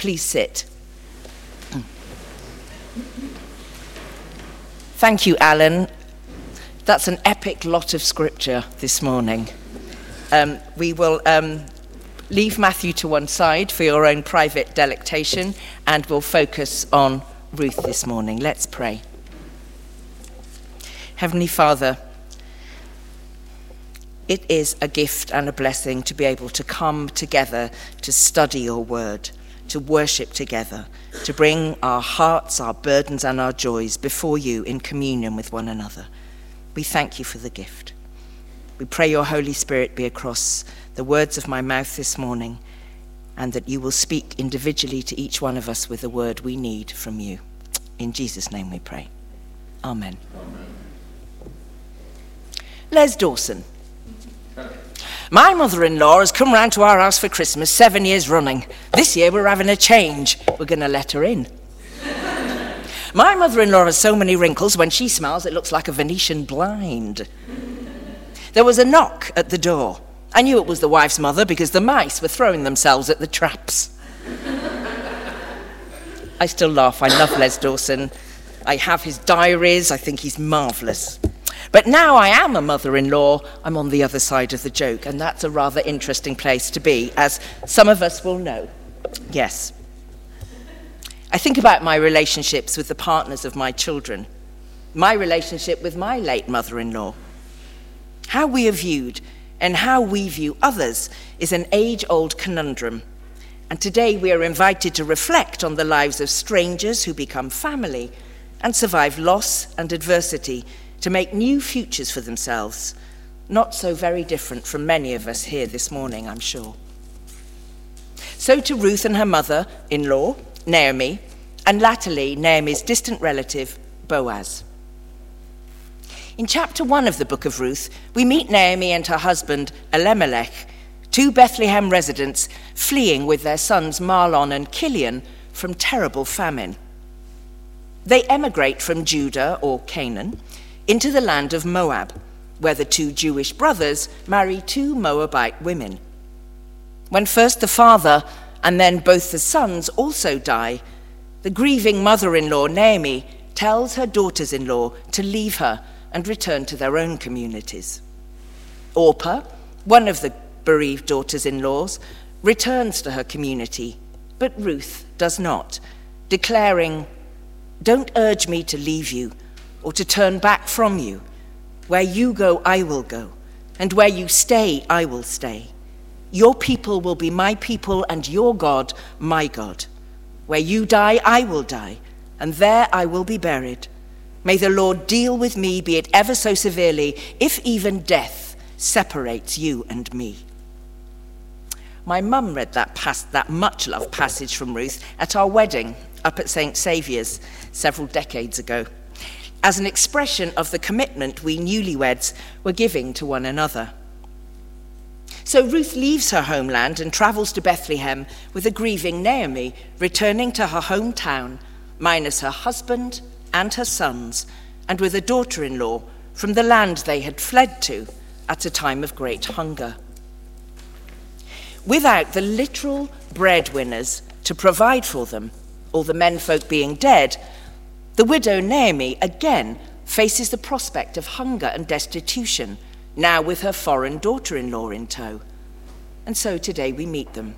Please sit. Thank you, Alan. That's an epic lot of scripture this morning. We will leave Matthew to one side for your own private delectation, and we'll focus on Ruth this morning. Let's pray. Heavenly Father, it is a gift and a blessing to be able to come together to study your word, to worship together, to bring our hearts, our burdens and our joys before you in communion with one another. We thank you for the gift. We pray your Holy Spirit be across the words of my mouth this morning, and that you will speak individually to each one of us with the word we need from you. In Jesus' name we pray. Amen. Amen. Les Dawson. My mother-in-law has come round to our house for Christmas 7 years running. This year we're having a change. We're going to let her in. My mother-in-law has so many wrinkles, when she smiles it looks like a Venetian blind. There was a knock at the door. I knew it was the wife's mother because the mice were throwing themselves at the traps. I still laugh. I love Les Dawson. I have his diaries. I think he's marvellous. But now I am a mother-in-law, I'm on the other side of the joke, and that's a rather interesting place to be, as some of us will know. Yes. I think about my relationships with the partners of my children, my relationship with my late mother-in-law. How we are viewed and how we view others is an age-old conundrum. And today we are invited to reflect on the lives of strangers who become family and survive loss and adversity to make new futures for themselves, not so very different from many of us here this morning, I'm sure. So to Ruth and her mother-in-law, Naomi, and latterly Naomi's distant relative, Boaz. In chapter 1 of the book of Ruth, we meet Naomi and her husband, Elimelech, two Bethlehem residents fleeing with their sons Mahlon and Kilian from terrible famine. They emigrate from Judah, or Canaan, into the land of Moab, where the two Jewish brothers marry two Moabite women. When first the father and then both the sons also die, the grieving mother-in-law, Naomi, tells her daughters-in-law to leave her and return to their own communities. Orpah, one of the bereaved daughters-in-laws, returns to her community, but Ruth does not, declaring, "Don't urge me to leave you or to turn back from you. Where you go, I will go, and where you stay, I will stay. Your people will be my people, and your God, my God. Where you die, I will die, and there I will be buried. May the Lord deal with me, be it ever so severely, if even death separates you and me." My mum read that much-loved passage from Ruth at our wedding up at St. Saviour's several decades ago, as an expression of the commitment we newlyweds were giving to one another. So Ruth leaves her homeland and travels to Bethlehem with a grieving Naomi, returning to her hometown, minus her husband and her sons, and with a daughter-in-law from the land they had fled to at a time of great hunger. Without the literal breadwinners to provide for them, all the menfolk being dead, the widow Naomi again faces the prospect of hunger and destitution, now with her foreign daughter-in-law in tow. And so today we meet them.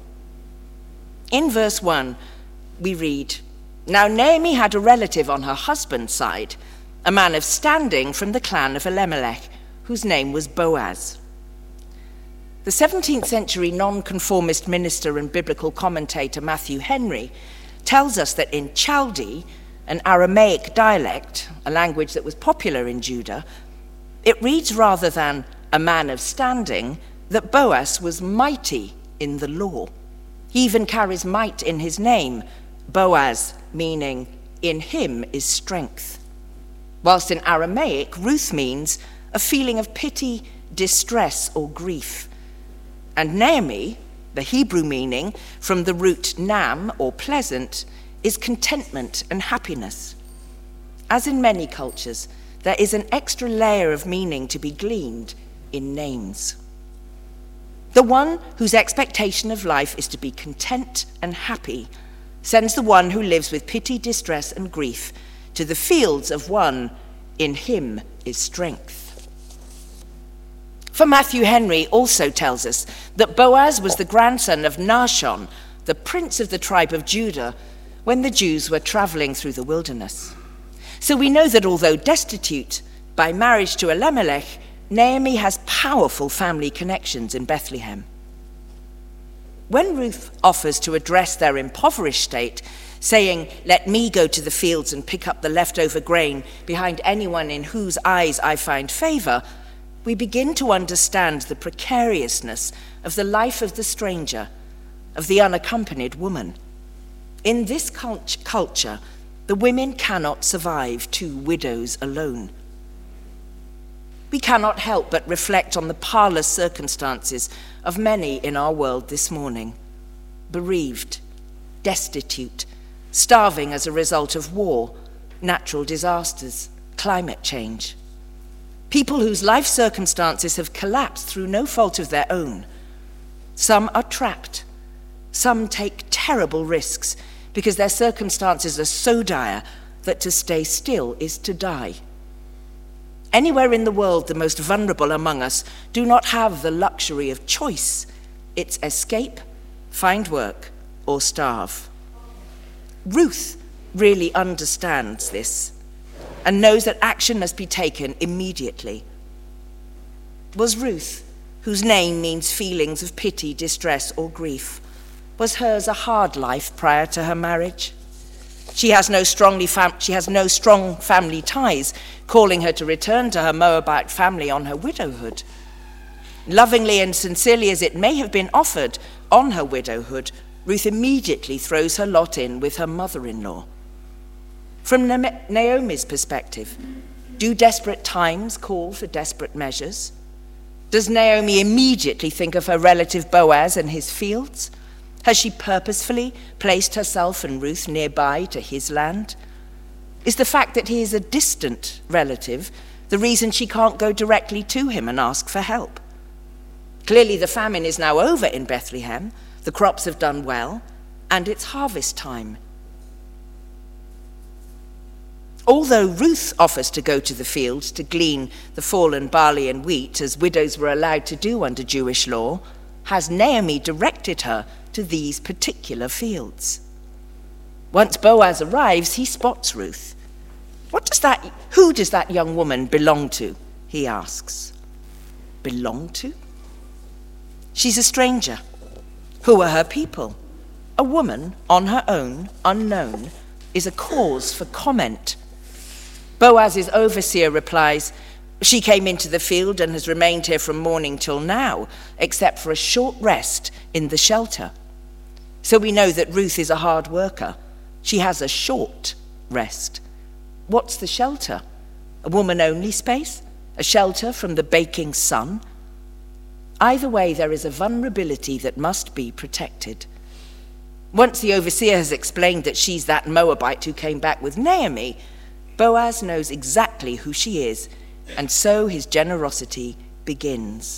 In verse 1, we read, "Now Naomi had a relative on her husband's side, a man of standing from the clan of Elimelech, whose name was Boaz." The 17th century nonconformist minister and biblical commentator Matthew Henry tells us that in Chaldee, an Aramaic dialect, a language that was popular in Judah, it reads rather than "a man of standing" that Boaz was mighty in the law. He even carries might in his name, Boaz, meaning "in him is strength." Whilst in Aramaic, Ruth means a feeling of pity, distress, or grief. And Naomi, the Hebrew meaning from the root nam, or pleasant, is contentment and happiness. As in many cultures, there is an extra layer of meaning to be gleaned in names. The one whose expectation of life is to be content and happy sends the one who lives with pity, distress, and grief to the fields of one in him is strength. For Matthew Henry also tells us that Boaz was the grandson of Nahshon, the prince of the tribe of Judah, when the Jews were traveling through the wilderness. So we know that although destitute by marriage to Elimelech, Naomi has powerful family connections in Bethlehem. When Ruth offers to address their impoverished state, saying, "Let me go to the fields and pick up the leftover grain behind anyone in whose eyes I find favor," we begin to understand the precariousness of the life of the stranger, of the unaccompanied woman. In this culture, the women cannot survive 2 widows alone. We cannot help but reflect on the parlous circumstances of many in our world this morning: bereaved, destitute, starving as a result of war, natural disasters, climate change. People whose life circumstances have collapsed through no fault of their own. Some are trapped. Some take terrible risks because their circumstances are so dire that to stay still is to die. Anywhere in the world, the most vulnerable among us do not have the luxury of choice. It's escape, find work, or starve. Ruth really understands this and knows that action must be taken immediately. Was Ruth, whose name means feelings of pity, distress, or grief, was hers a hard life prior to her marriage? She has no strong family ties calling her to return to her Moabite family on her widowhood. Lovingly and sincerely as it may have been offered on her widowhood, Ruth immediately throws her lot in with her mother-in-law. From Naomi's perspective, do desperate times call for desperate measures? Does Naomi immediately think of her relative Boaz and his fields? Has she purposefully placed herself and Ruth nearby to his land? Is the fact that he is a distant relative the reason she can't go directly to him and ask for help? Clearly the famine is now over in Bethlehem, the crops have done well, and it's harvest time. Although Ruth offers to go to the fields to glean the fallen barley and wheat, as widows were allowed to do under Jewish law, has Naomi directed her to these particular fields. Once Boaz arrives, he spots Ruth. Who does that young woman belong to? He asks. Belong to? She's a stranger. Who are her people? A woman on her own, unknown, is a cause for comment. Boaz's overseer replies, "She came into the field and has remained here from morning till now, except for a short rest in the shelter." So we know that Ruth is a hard worker. She has a short rest. What's the shelter? A woman-only space? A shelter from the baking sun? Either way, there is a vulnerability that must be protected. Once the overseer has explained that she's that Moabite who came back with Naomi, Boaz knows exactly who she is, and so his generosity begins.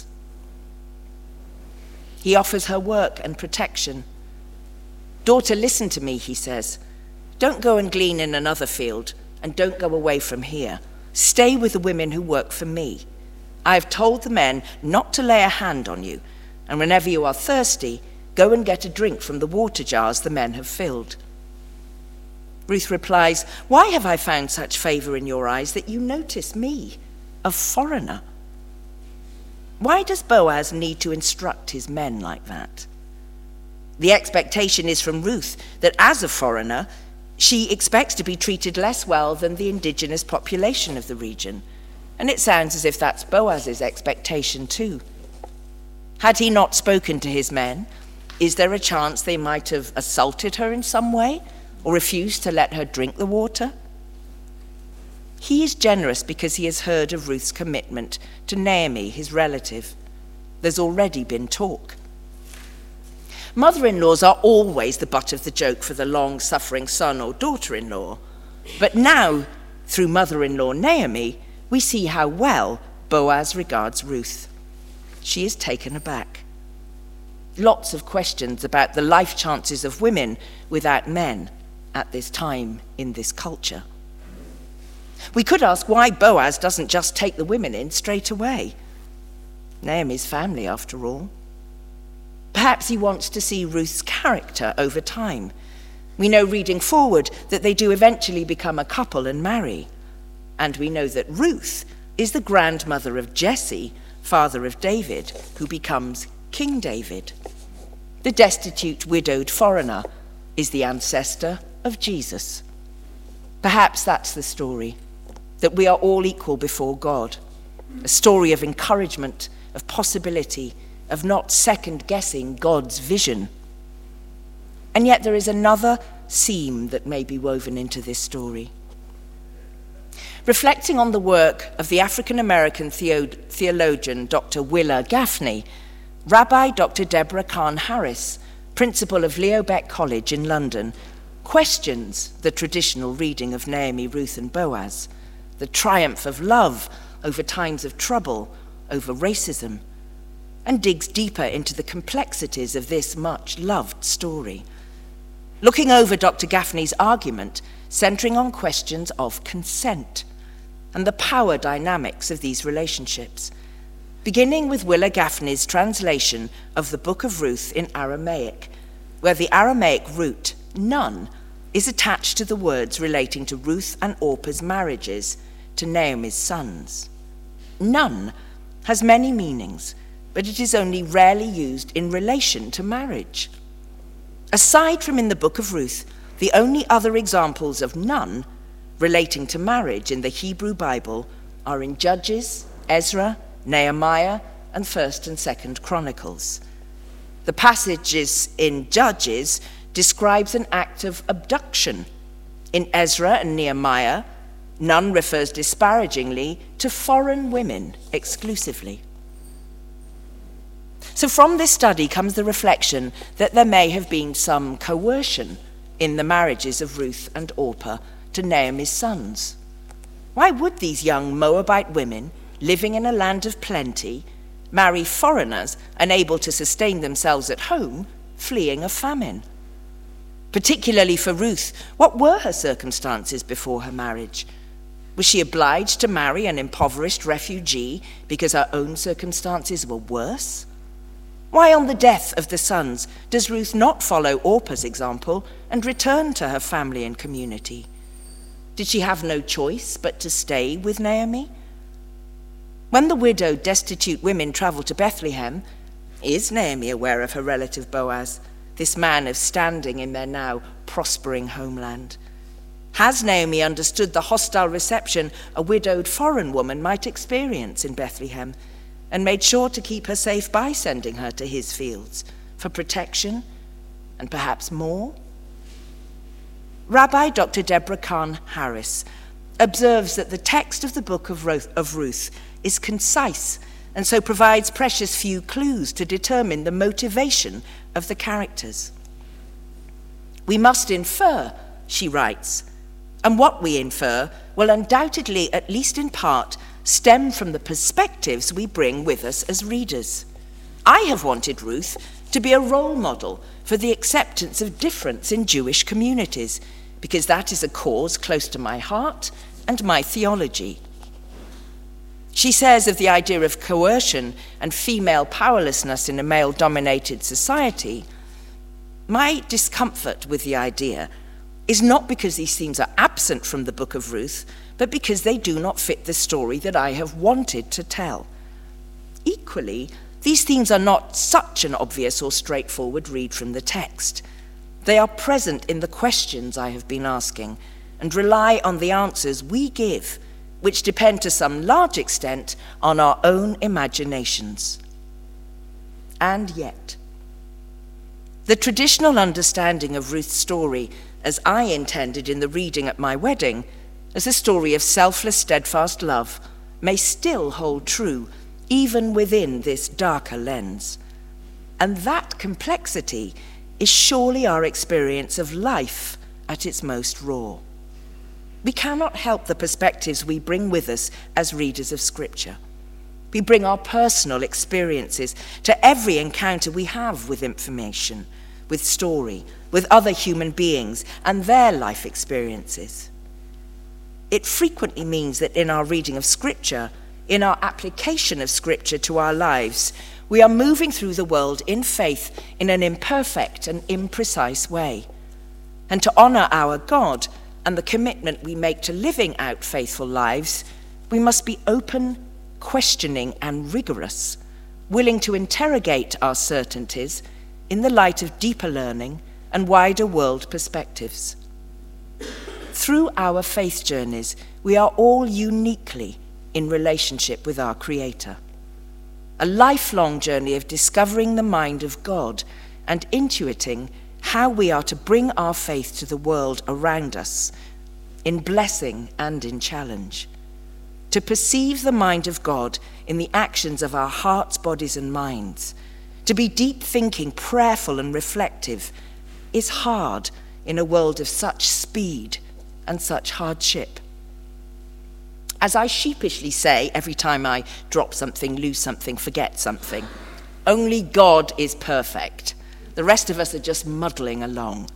He offers her work and protection. "Daughter, listen to me," he says. "Don't go and glean in another field, and don't go away from here. Stay with the women who work for me. I have told the men not to lay a hand on you, and whenever you are thirsty, go and get a drink from the water jars the men have filled." Ruth replies, "Why have I found such favor in your eyes that you notice me, a foreigner?" Why does Boaz need to instruct his men like that? The expectation is from Ruth that as a foreigner, she expects to be treated less well than the indigenous population of the region. And it sounds as if that's Boaz's expectation too. Had he not spoken to his men, is there a chance they might have assaulted her in some way or refused to let her drink the water? He is generous because he has heard of Ruth's commitment to Naomi, his relative. There's already been talk. Mother-in-laws are always the butt of the joke for the long-suffering son or daughter-in-law. But now, through mother-in-law Naomi, we see how well Boaz regards Ruth. She is taken aback. lots of questions about the life chances of women without men at this time in this culture. We could ask why Boaz doesn't just take the women in straight away. Naomi's family, after all. Perhaps he wants to see Ruth's character over time. We know, reading forward, that they do eventually become a couple and marry. And we know that Ruth is the grandmother of Jesse, father of David, who becomes King David. The destitute, widowed foreigner is the ancestor of Jesus. Perhaps that's the story, that we are all equal before God. A story of encouragement, of possibility, of not second-guessing God's vision. And yet there is another seam that may be woven into this story. Reflecting on the work of the African-American theologian Dr. Willa Gaffney, Rabbi Dr. Deborah Kahn Harris, principal of Leo Baeck College in London, questions the traditional reading of Naomi, Ruth, and Boaz, the triumph of love over times of trouble, over racism, and digs deeper into the complexities of this much-loved story. Looking over Dr. Gaffney's argument, centering on questions of consent and the power dynamics of these relationships, beginning with Willa Gaffney's translation of the Book of Ruth in Aramaic, where the Aramaic root, nun, is attached to the words relating to Ruth and Orpah's marriages to Naomi's sons. Nun has many meanings, but it is only rarely used in relation to marriage. Aside from in the Book of Ruth, the only other examples of nun relating to marriage in the Hebrew Bible are in Judges, Ezra, Nehemiah, and 1st and 2nd Chronicles. The passages in Judges describes an act of abduction. In Ezra and Nehemiah, nun refers disparagingly to foreign women exclusively. So from this study comes the reflection that there may have been some coercion in the marriages of Ruth and Orpah to Naomi's sons. Why would these young Moabite women, living in a land of plenty, marry foreigners unable to sustain themselves at home, fleeing a famine? Particularly for Ruth, what were her circumstances before her marriage? Was she obliged to marry an impoverished refugee because her own circumstances were worse? Why, on the death of the sons, does Ruth not follow Orpah's example and return to her family and community? Did she have no choice but to stay with Naomi? When the widowed, destitute women travel to Bethlehem, is Naomi aware of her relative Boaz, this man of standing in their now prospering homeland? Has Naomi understood the hostile reception a widowed foreign woman might experience in Bethlehem, and made sure to keep her safe by sending her to his fields for protection and perhaps more? Rabbi Dr. Deborah Kahn Harris observes that the text of the Book of Ruth is concise and so provides precious few clues to determine the motivation of the characters. We must infer, she writes, and what we infer will undoubtedly, at least in part, stem from the perspectives we bring with us as readers. I have wanted Ruth to be a role model for the acceptance of difference in Jewish communities, because that is a cause close to my heart and my theology. She says of the idea of coercion and female powerlessness in a male-dominated society, my discomfort with the idea is not because these themes are absent from the Book of Ruth, but because they do not fit the story that I have wanted to tell. Equally, these themes are not such an obvious or straightforward read from the text. They are present in the questions I have been asking and rely on the answers we give, which depend to some large extent on our own imaginations. And yet, the traditional understanding of Ruth's story, as I intended in the reading at my wedding, as a story of selfless, steadfast love, may still hold true even within this darker lens. And that complexity is surely our experience of life at its most raw. We cannot help the perspectives we bring with us as readers of Scripture. We bring our personal experiences to every encounter we have with information, with story, with other human beings and their life experiences. It frequently means that in our reading of Scripture, in our application of Scripture to our lives, we are moving through the world in faith in an imperfect and imprecise way. And to honor our God and the commitment we make to living out faithful lives, we must be open, questioning, and rigorous, willing to interrogate our certainties in the light of deeper learning and wider world perspectives. Through our faith journeys, we are all uniquely in relationship with our Creator. A lifelong journey of discovering the mind of God and intuiting how we are to bring our faith to the world around us, in blessing and in challenge. To perceive the mind of God in the actions of our hearts, bodies, and minds, to be deep thinking, prayerful, and reflective, is hard in a world of such speed and such hardship. As I sheepishly say every time I drop something, lose something, forget something, only God is perfect. The rest of us are just muddling along.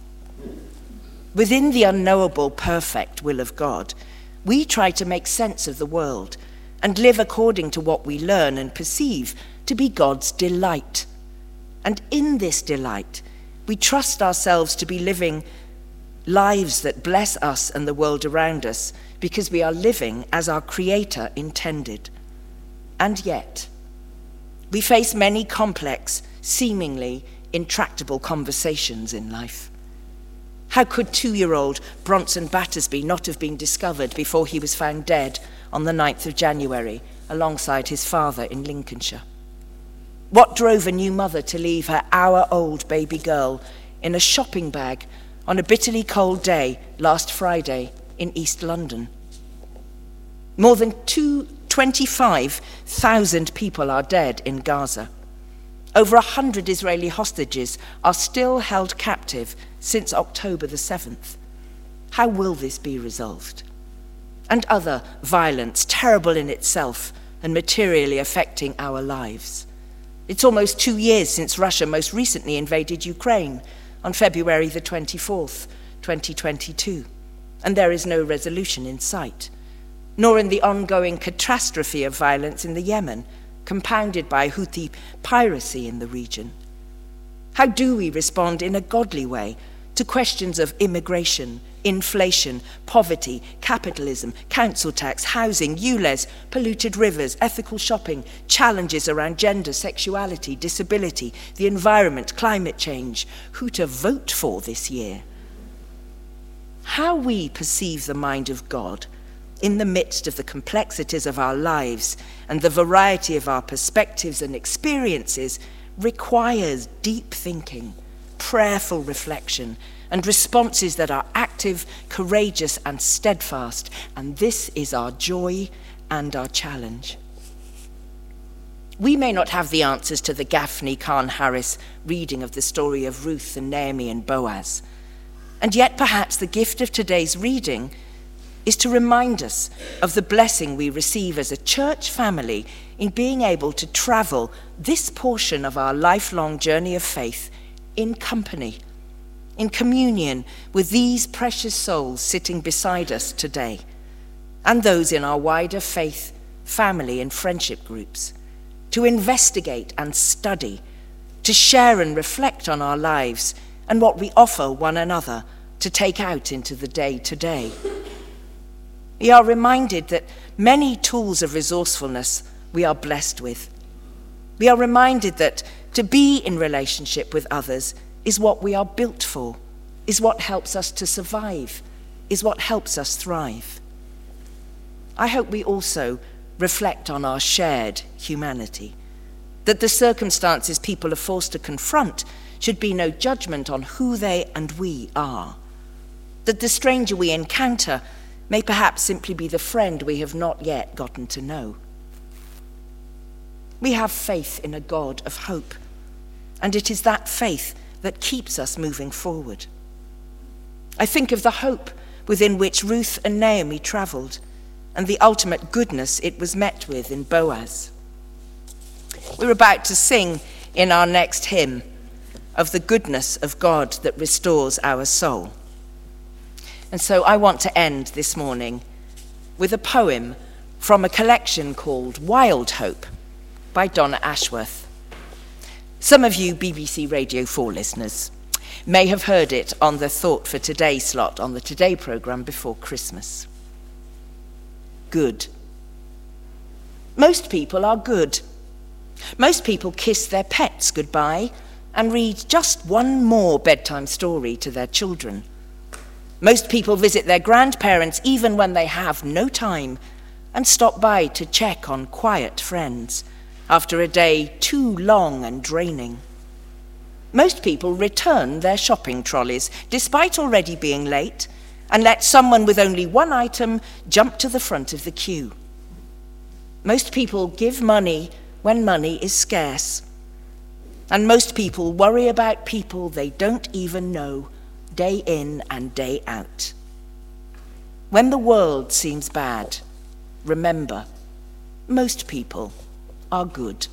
Within the unknowable, perfect will of God, we try to make sense of the world and live according to what we learn and perceive to be God's delight. And in this delight, we trust ourselves to be living lives that bless us and the world around us because we are living as our Creator intended. And yet, we face many complex, seemingly intractable conversations in life. How could 2-year-old Bronson Battersby not have been discovered before he was found dead on the 9th of January alongside his father in Lincolnshire? What drove a new mother to leave her hour-old baby girl in a shopping bag on a bitterly cold day last Friday in East London? More than 25,000 people are dead in Gaza. Over 100 Israeli hostages are still held captive since October the 7th. How will this be resolved? And other violence, terrible in itself and materially affecting our lives. It's almost 2 years since Russia most recently invaded Ukraine on February the 24th, 2022, and there is no resolution in sight, nor in the ongoing catastrophe of violence in the Yemen, compounded by Houthi piracy in the region. How do we respond in a godly way to questions of immigration, inflation, poverty, capitalism, council tax, housing, ULEZ, polluted rivers, ethical shopping, challenges around gender, sexuality, disability, the environment, climate change, who to vote for this year? How we perceive the mind of God in the midst of the complexities of our lives and the variety of our perspectives and experiences requires deep thinking, prayerful reflection, and responses that are active, courageous, and steadfast. And this is our joy and our challenge. We may not have the answers to the Gaffney Khan Harris reading of the story of Ruth and Naomi and Boaz. And yet perhaps the gift of today's reading is to remind us of the blessing we receive as a church family in being able to travel this portion of our lifelong journey of faith in company, in communion with these precious souls sitting beside us today, and those in our wider faith, family, and friendship groups, to investigate and study, to share and reflect on our lives and what we offer one another to take out into the day-to-day. We are reminded that many tools of resourcefulness we are blessed with. We are reminded that to be in relationship with others is what we are built for, is what helps us to survive, is what helps us thrive. I hope we also reflect on our shared humanity, that the circumstances people are forced to confront should be no judgment on who they and we are, that the stranger we encounter may perhaps simply be the friend we have not yet gotten to know. We have faith in a God of hope, and it is that faith that keeps us moving forward. I think of the hope within which Ruth and Naomi traveled, and the ultimate goodness it was met with in Boaz. we're about to sing in our next hymn of the goodness of God that restores our soul. And so I want to end this morning with a poem from a collection called Wild Hope by Donna Ashworth. Some of you BBC Radio 4 listeners may have heard it on the Thought for Today slot on the Today programme before Christmas. Good. Most people are good. Most people kiss their pets goodbye and read just one more bedtime story to their children. Most people visit their grandparents even when they have no time and stop by to check on quiet friends after a day too long and draining. Most people return their shopping trolleys despite already being late and let someone with only one item jump to the front of the queue. Most people give money when money is scarce. And most people worry about people they don't even know, day in and day out. When the world seems bad, remember, most people are good.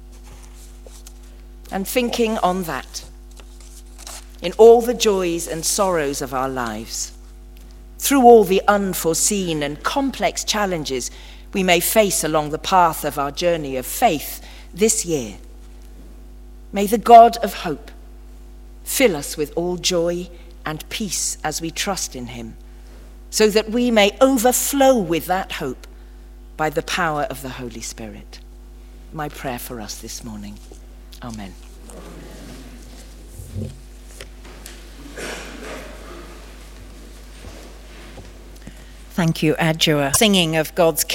And thinking on that, in all the joys and sorrows of our lives, through all the unforeseen and complex challenges we may face along the path of our journey of faith this year, may the God of hope fill us with all joy and peace as we trust in him, so that we may overflow with that hope by the power of the Holy Spirit. My prayer for us this morning. Amen. Thank you, Adjoa. Singing of God's